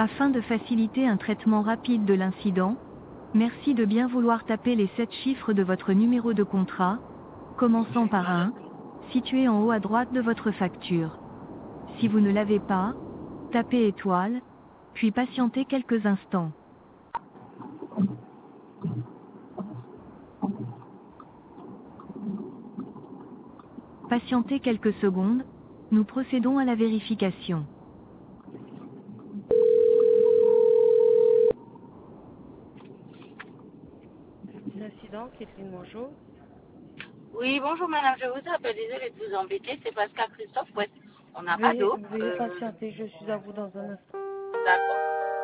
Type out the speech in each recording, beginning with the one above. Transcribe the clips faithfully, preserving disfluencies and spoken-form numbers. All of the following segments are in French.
Afin de faciliter un traitement rapide de l'incident, merci de bien vouloir taper les sept chiffres de votre numéro de contrat, commençant par un, situé en haut à droite de votre facture. Si vous ne l'avez pas, tapez étoile, puis patientez quelques instants. Patientez quelques secondes, nous procédons à la vérification. L'incident, Catherine, bonjour. Oui, bonjour madame, je vous appelle, désolée de vous embêter, c'est parce qu'à Christophe, ouais, on n'a pas Veuillez, d'eau. veuillez Euh, patienter, je suis à vous dans un instant. d'accord.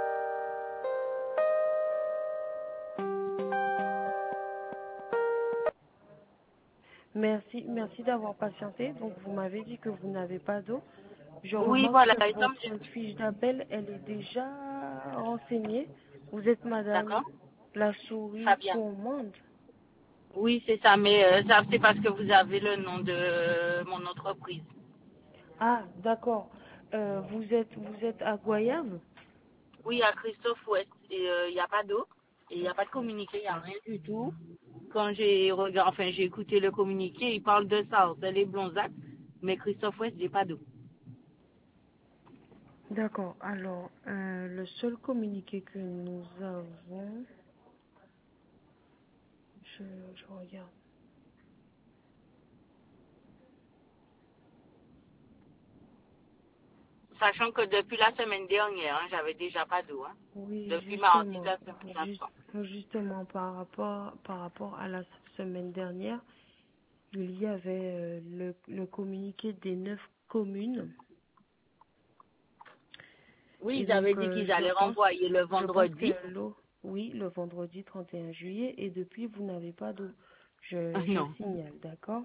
Merci, merci d'avoir patienté. Donc, vous m'avez dit que vous n'avez pas d'eau. Je Oui, remarque voilà, que et comme votre je... fiche d'appel, elle est déjà renseignée. Vous êtes madame D'accord, la souris Fabien. gourmande. Oui, c'est ça, mais euh, ça c'est parce que vous avez le nom de mon entreprise. Ah, d'accord. Euh, vous êtes, vous êtes à Goyave? Oui, à Christophe Ouest, et euh, il n'y a pas d'eau, et il n'y a pas de communiqué, il n'y a rien du tout. Quand j'ai regardé, enfin j'ai écouté le communiqué, il parle de ça, c'est les Blonzac, mais Christophe Ouest, j'ai pas d'eau. D'accord. Alors, euh, le seul communiqué que nous avons, je, je regarde. Sachant que depuis la semaine dernière, hein, j'avais déjà pas d'eau. Hein. Oui, Depuis mardi de justement, la semaine juste, d'avant. justement par rapport, par rapport à la semaine dernière, il y avait euh, le, le communiqué des neuf communes. Oui, Et ils avaient donc, dit euh, qu'ils je allaient pense, renvoyer le je pense vendredi. que l'eau, oui, le vendredi trente et un juillet, et depuis, vous n'avez pas d'eau. Ah, Je, je non, signale, d'accord?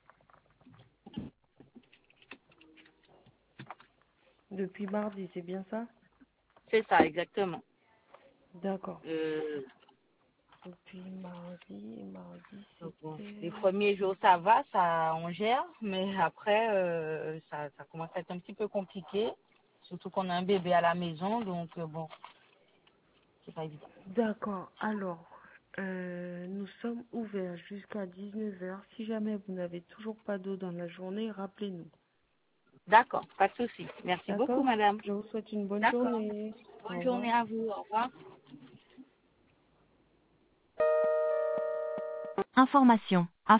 Depuis mardi, c'est bien ça? c'est ça, exactement. D'accord. Euh, Depuis mardi, mardi, donc bon, c'était... les premiers jours, ça va, ça on gère, mais après, euh, ça, ça commence à être un petit peu compliqué. Surtout qu'on a un bébé à la maison, donc euh, bon, c'est pas évident. D'accord. Alors, euh, nous sommes ouverts jusqu'à dix-neuf heures. Si jamais vous n'avez toujours pas d'eau dans la journée, rappelez-nous. D'accord, pas de souci. Merci beaucoup, D'accord? madame. Je vous souhaite une bonne D'accord. journée. Au Bonne revoir. journée à vous. Au revoir. Information.